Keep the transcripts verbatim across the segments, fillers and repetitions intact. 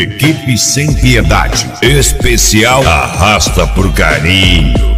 Equipe Sem Piedade. Especial Arrasta por Carinho.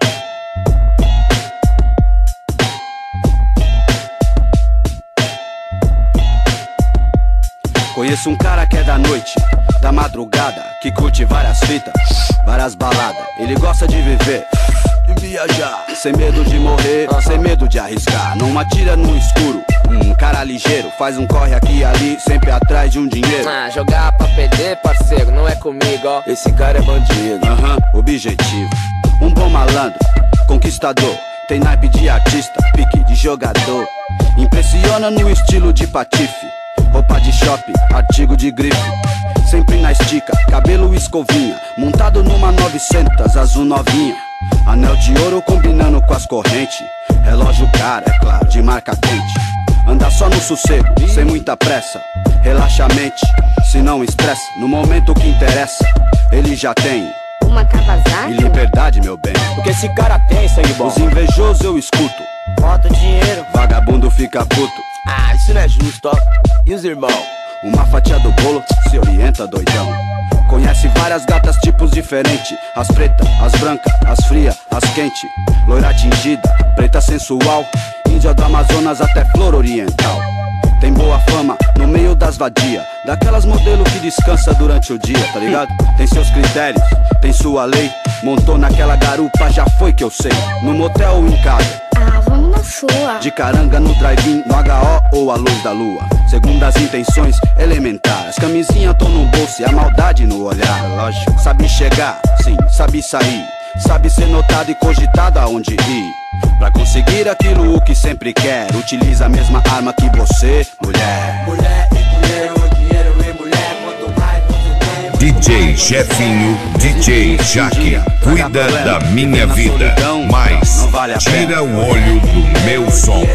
Conheço um cara que é da noite, da madrugada, que curte várias fitas, várias baladas. Ele gosta de viver, de viajar, sem medo de morrer, sem medo de arriscar. Não atira no escuro, um cara ligeiro, faz um corre aqui e ali, sempre atrás de um dinheiro. Ah, jogar pra perder, parceiro, não é comigo, ó. Esse cara é bandido, aham, uhum, objetivo. Um bom malandro, conquistador, tem naipe de artista, pique de jogador. Impressiona no estilo de patife, roupa de shopping, artigo de grife, sempre na estica, cabelo escovinha, montado numa novecentos, azul novinha. Anel de ouro combinando com as correntes, relógio caro, é claro, de marca quente. Anda só no sossego, sem muita pressa, relaxa a mente, se não estressa. No momento que interessa, ele já tem uma Kawasaki e liberdade, meu bem. Porque esse cara tem sangue bom. Os invejosos eu escuto, falta dinheiro, vagabundo fica puto. Ah, isso não é justo, ó. E os irmãos? Uma fatia do bolo, se orienta, doidão. Conhece várias gatas, tipos diferentes. As pretas, as brancas, as frias, as quentes. Loira tingida, preta sensual, índia do Amazonas até flor oriental. Tem boa fama no meio das vadias, daquelas modelo que descansa durante o dia, tá ligado? Tem seus critérios, tem sua lei. Montou naquela garupa, já foi que eu sei. No motel ou em casa, ah, vamos na sua. de caranga no drive-in, no H O ou a luz da lua. Segundo as intenções elementares, as camisinhas tão no bolso e a maldade no olhar. Lógico, sabe chegar, sim, sabe sair, sabe ser notado e cogitado aonde ir. Pra conseguir aquilo o que sempre quer, utiliza a mesma arma que você, mulher. Mulher e dinheiro, dinheiro e mulher, quanto mais você tem. D J Chefinho, D J Jaque, cuida da minha vida, mas tira o olho do meu som.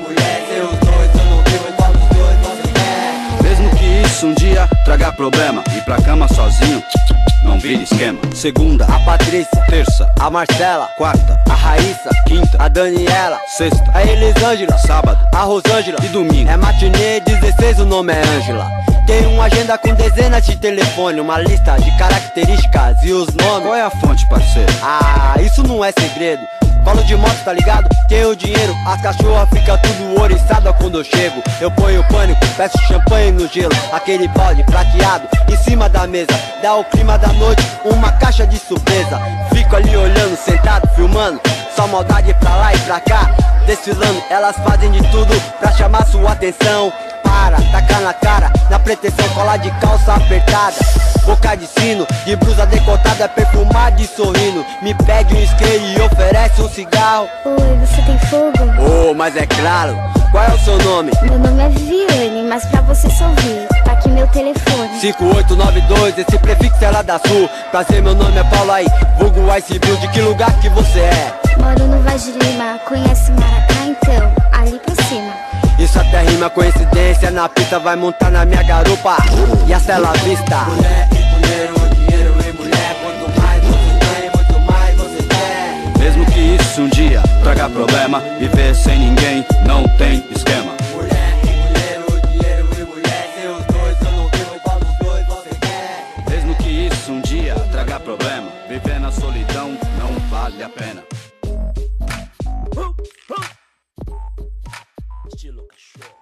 Mesmo que isso um dia traga problema, ir pra cama sozinho não vira esquema. Segunda, A Patrícia, terça, a Marcela, quarta, a Raíssa, quinta, a Daniela, sexta, a Elisângela, sábado a Rosângela e domingo. É matinê dezesseis, o nome é Ângela. Tem uma agenda com dezenas de telefone, uma lista de características e os nomes. Qual é a fonte, parceiro? Ah, isso não é segredo. Colo de moto, tá ligado? Tenho dinheiro, as cachorras ficam tudo oriçada quando eu chego. Eu ponho pânico, peço champanhe no gelo, aquele balde prateado em cima da mesa. Dá o clima da noite, uma caixa de surpresa. Fico ali olhando, sentado, filmando, só maldade pra lá e pra cá, desfilando. Elas fazem de tudo pra chamar sua atenção. Para, tacar na cara, na pretensão, colar de calça apertada, boca de sino, de blusa decotada, perfumada e sorrindo. Me pede um isqueiro e oferece um cigarro. Oi, você tem fogo? Oh, mas é claro, qual é o seu nome? Meu nome é Viviane, mas pra você só ouvir, tá aqui meu telefone. cinco oito nove dois, esse prefixo é lá da Sul. Prazer, meu nome é Paulo aí, vulgo Ice Bill, de que lugar que você é? Moro no Vaz de Lima, conhece Maracá então? Ali pra cima. Isso até rima coincidência, na pista vai montar na minha garupa. E a cela vista. Mulher e dinheiro, dinheiro e mulher, quanto mais você tem, muito mais você quer. Mesmo que isso um dia traga problema, viver sem ninguém não tem esquema. Mulher e dinheiro, dinheiro e mulher, seus dois, eu não vivo qual dos dois você quer. Mesmo que isso um dia traga problema, viver na solidão não vale a pena. Estilo cachorro.